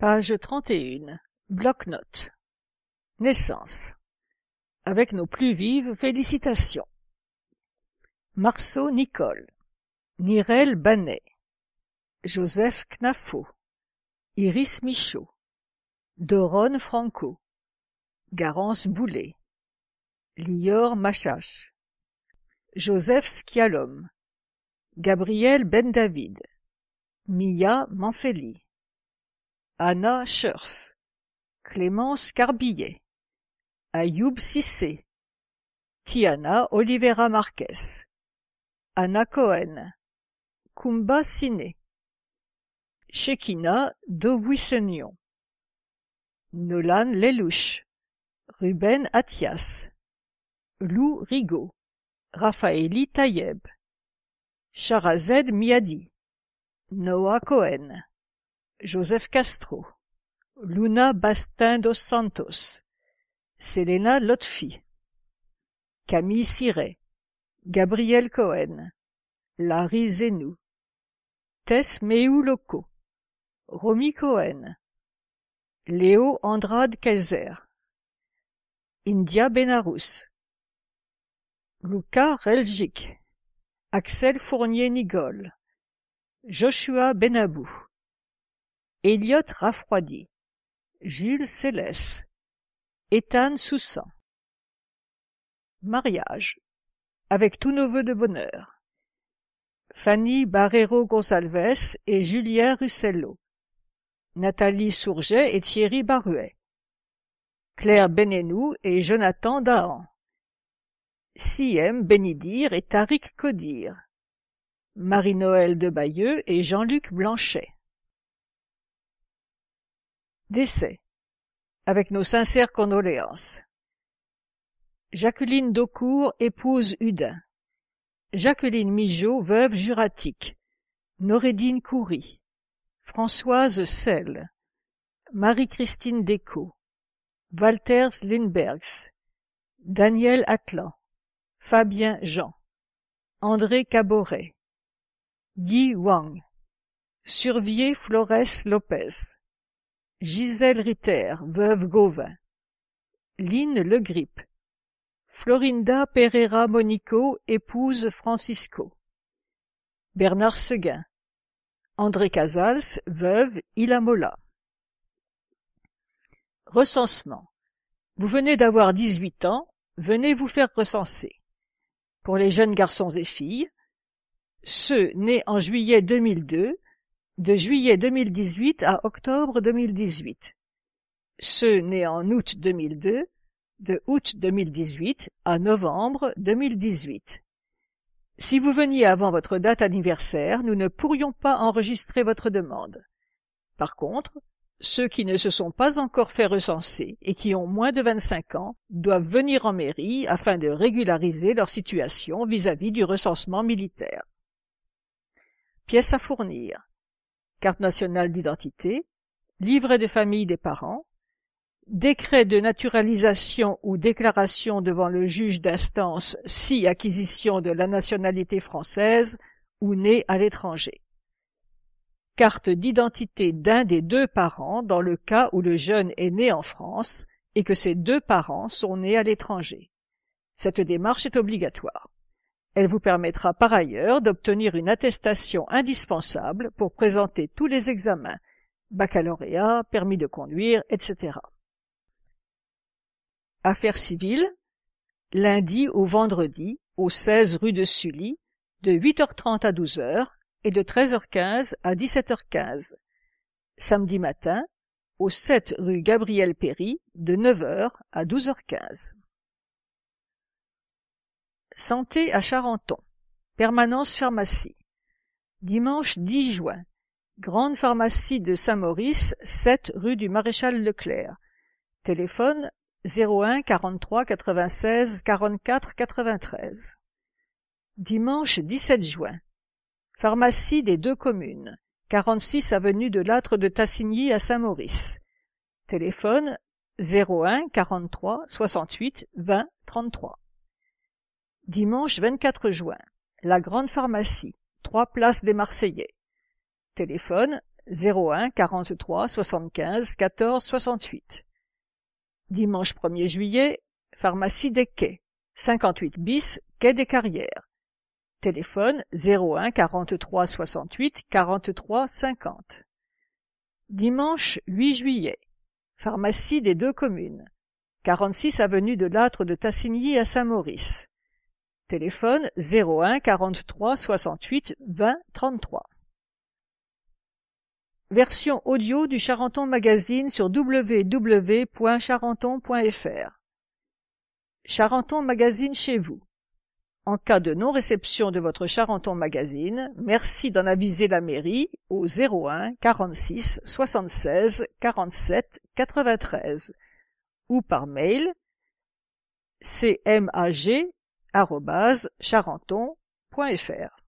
Page 31. Bloc-notes. Naissance. Avec nos plus vives félicitations. Marceau Nicole. Nirel Banet. Joseph Knafo. Iris Michaud. Doron Franco. Garance Boulet. Lior Machache. Joseph Schialom. Gabriel Ben David. Mia Manfeli. Anna Scherf. Clémence Carbillet. Ayoub Cissé. Tiana Oliveira Marquez. Anna Cohen. Kumba Siné. Shekina Dobuissenion. Nolan Lelouch. Ruben Athias. Lou Rigaud. Raphaëli Tayeb. Sharazed Miadi. Noah Cohen. Joseph Castro. Luna Bastin dos Santos. Selena Lotfi. Camille Siret. Gabriel Cohen. Larry Zenou. Tess Meuloko. Romy Cohen. Léo Andrade Kaiser. India Benarous. Luca Reljik. Axel Fournier-Nigol. Joshua Benabou. Elliot Raffroidi. Jules Célès. Ethan Soussan. Mariage. Avec tous nos vœux de bonheur. Fanny Barrero Gonçalves et Julien Russello. Nathalie Sourget et Thierry Baruet. Claire Benenou et Jonathan Dahan. Siem Benidir et Tariq Kodir. Marie-Noël de Bayeux et Jean-Luc Blanchet. Décès. Avec nos sincères condoléances. Jacqueline Daucourt, épouse Hudin. Jacqueline Migeot, veuve juratique. Norédine Coury. Françoise Selle. Marie-Christine Descaux. Walter Lindbergs. Daniel Atlan. Fabien Jean. André Caboret. Yi Wang. Survier Flores Lopez. Gisèle Ritter, veuve Gauvin. Line Le Grip. Florinda Pereira Monico, épouse Francisco. Bernard Seguin. André Casals, veuve Ilamola. Recensement. Vous venez d'avoir 18 ans, venez vous faire recenser. Pour les jeunes garçons et filles, ceux nés en juillet 2002, de juillet 2018 à octobre 2018. Ceux nés en août 2002, de août 2018 à novembre 2018. Si vous veniez avant votre date anniversaire, nous ne pourrions pas enregistrer votre demande. Par contre, ceux qui ne se sont pas encore fait recenser et qui ont moins de 25 ans doivent venir en mairie afin de régulariser leur situation vis-à-vis du recensement militaire. Pièces à fournir. Carte nationale d'identité, livret de famille des parents, décret de naturalisation ou déclaration devant le juge d'instance si acquisition de la nationalité française ou né à l'étranger. Carte d'identité d'un des deux parents dans le cas où le jeune est né en France et que ses deux parents sont nés à l'étranger. Cette démarche est obligatoire. Elle vous permettra par ailleurs d'obtenir une attestation indispensable pour présenter tous les examens, baccalauréat, permis de conduire, etc. Affaires civiles, lundi au vendredi, au 16 rue de Sully, de 8h30 à 12h et de 13h15 à 17h15. Samedi matin, au 7 rue Gabriel Péry, de 9h à 12h15. Santé à Charenton. Permanence pharmacie. Dimanche 10 juin. Grande pharmacie de Saint-Maurice, 7 rue du Maréchal Leclerc. Téléphone 01 43 96 44 93. Dimanche 17 juin. Pharmacie des deux communes. 46 avenue de Lattre de Tassigny à Saint-Maurice. Téléphone 01 43 68 20 33. Dimanche 24 juin. La Grande Pharmacie, 3 places des Marseillais. Téléphone 01 43 75 14 68. Dimanche 1er juillet, pharmacie des Quais, 58 bis, Quai des Carrières. Téléphone 01 43 68 43 50. Dimanche 8 juillet, pharmacie des deux communes, 46 avenue de Lattre de Tassigny à Saint-Maurice. Téléphone 01 43 68 20 33. Version audio du Charenton Magazine sur www.charenton.fr. Charenton Magazine chez vous. En cas de non-réception de votre Charenton Magazine, merci d'en aviser la mairie au 01 46 76 47 93 ou par mail cmag@charenton.fr.